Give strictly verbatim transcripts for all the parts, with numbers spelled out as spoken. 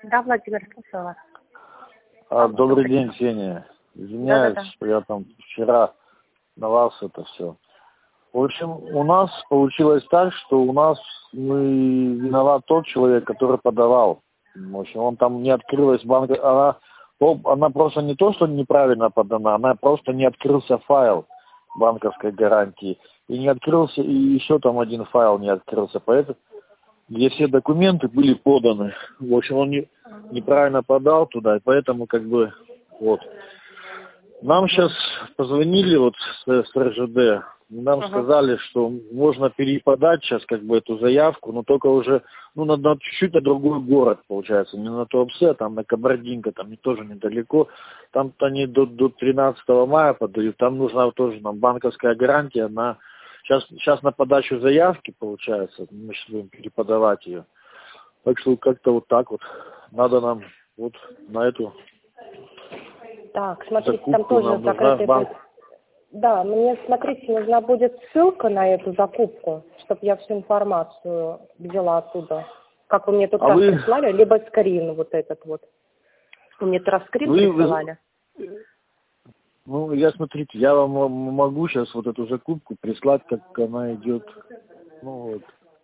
Да, Владимир, слушаю вас. А, добрый день, Ксения. Извиняюсь, Да, да, да. что я там вчера на вас это все. В общем, у нас получилось так, что у нас мы виноват тот человек, который подавал. В общем, он там не открылась банка, она, она просто не то, что неправильно подана, она просто не открылся файл банковской гарантии. И не открылся, и еще там один файл не открылся, поэтому где все документы были поданы. В общем, он не, неправильно подал туда, и поэтому как бы вот. Нам сейчас позвонили вот с, с РЖД, нам Угу. сказали, что можно переподать сейчас как бы эту заявку, но только уже, ну, на, на чуть-чуть на другой город, получается, не на Туапсе, а там на Кабардинка, там не, тоже недалеко, там-то они до, до тринадцатого мая подают, там нужна тоже нам банковская гарантия на, сейчас, сейчас на подачу заявки, получается, мы сейчас будем переподавать ее, так что как-то вот так вот, надо нам вот на эту... Так, смотрите, закупку там тоже нам нужна закрытый... в банк. Да, мне, смотрите, нужна будет ссылка на эту закупку, чтобы я всю информацию взяла оттуда. Как вы мне тут А раз вы... прислали, либо скрин вот этот вот. Вы мне тут раз скрин вы, присылали. вы... Ну, я, смотрите, я вам могу сейчас вот эту закупку прислать, как она идет. Ну,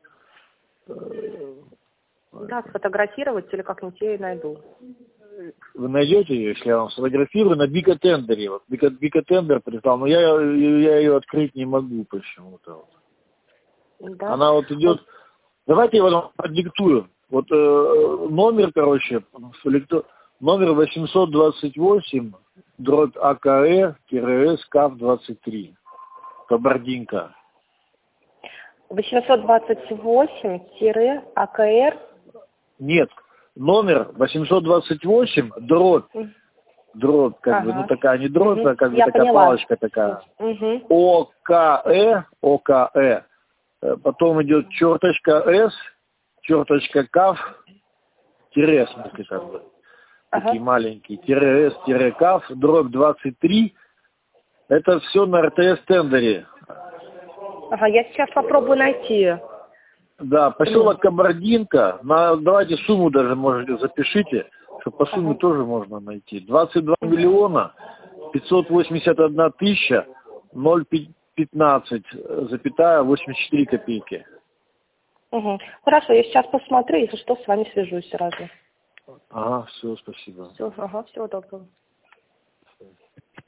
вот. Да, сфотографировать или как-нибудь я и найду. Вы найдете ее, если я вам сфотографирую на Бикотендере. Вот Бикотендер прислал, но я, я ее открыть не могу почему-то. Да. Она вот идет. Давайте я вам продиктую. Вот э, номер, короче, номер восемьсот двадцать восемь дробь АКЭ-С КАФ двадцать три. Кабардинка. восемьсот двадцать восемь АКР. Нет. Номер восемьсот двадцать восемь дробь. Дробь, как Ага. бы, ну такая не дробь, Угу. а как бы Я такая поняла. палочка такая. Угу. ОКЭ, ОКЭ. Потом идет черточка С, черточка КАФ, тире, в смысле, как бы. Ага. Такие маленькие. Тире С, тире КАФ, дробь двадцать три. Это все на РТС тендере. Ага, я сейчас попробую найти. Да, поселок Кабардинка. На, давайте сумму даже можете запишите, что по сумме Ага. тоже можно найти. двадцать два миллиона пятьсот восемьдесят одна тысяча ноль пятнадцать запятая восемьдесят четыре копейки. Угу. Хорошо, я сейчас посмотрю, если что, с вами свяжусь сразу. Ага, все, спасибо. Все, ага, всего доброго.